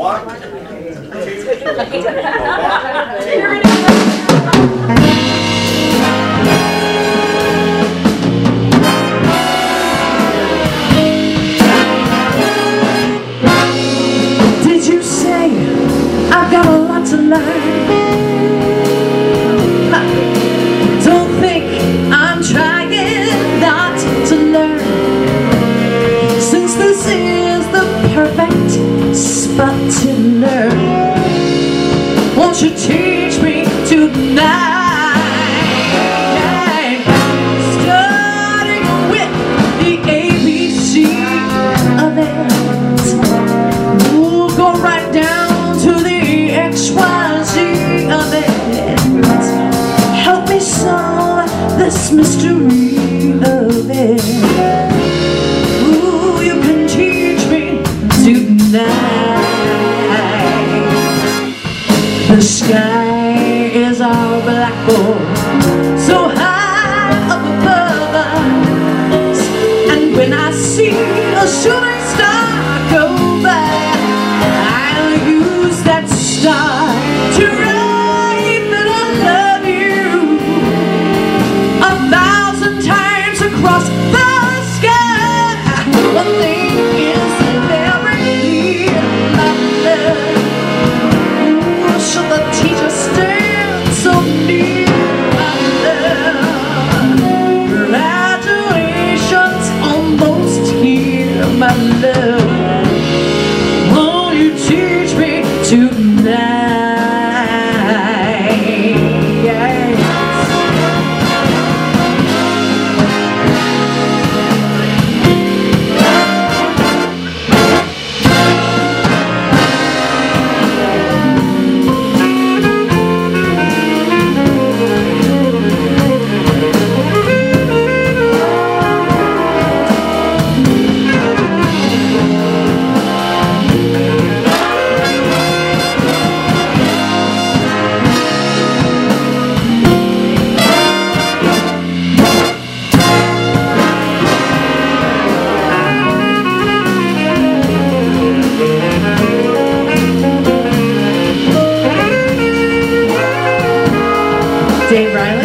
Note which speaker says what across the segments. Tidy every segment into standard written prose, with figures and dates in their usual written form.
Speaker 1: One, two,
Speaker 2: Did you say I've got a lot to learn? Don't think I'm trying not to learn, since this is the perfect spot to learn. Won't you teach me tonight? Starting with the ABC of it, we'll go right down to the XYZ of it. Help me solve this mystery of it. Ooh, you can teach me tonight. The sky is our blackboard, so high up above us, and when I see a shooting star go by, I'll use that star to write that I love you 1,000 times across the sky. One thing is never clear, my love. Ooh, should the teacher stand so near, my love? Graduation's almost here, my love. Won't you teach me tonight? Yes. Dave Riley.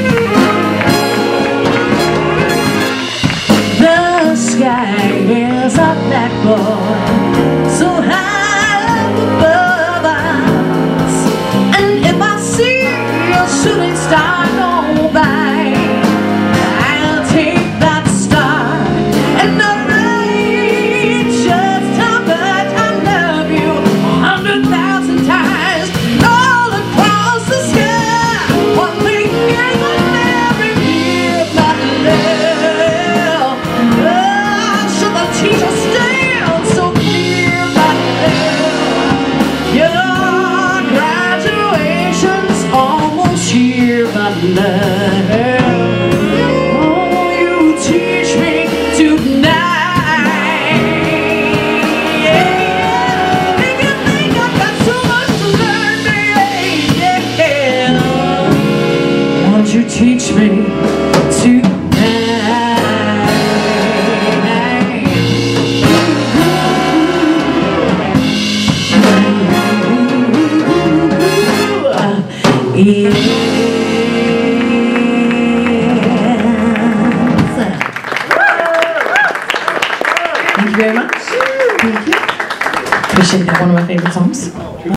Speaker 2: The sky is a blackboard, so high up above us, and if I see a shooting star go by, I'll take that star and I'll write just how much I love you 100,000 times all across the sky. One thing is never give my love. Should the teacher stand so near, my love? Your graduation's almost here, my love. Won't you teach me tonight? Yeah. Make you think I've got so much to learn, yeah. Won't you teach me tonight? Yes. Thank you very much. Thank you. Appreciate that. One of my favorite songs.